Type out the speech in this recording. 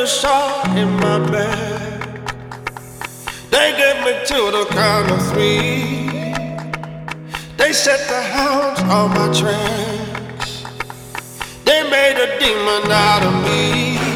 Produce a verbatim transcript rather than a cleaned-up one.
shot in my back. They get me to the count of three. They set the hounds on my tracks. They made a demon out of me.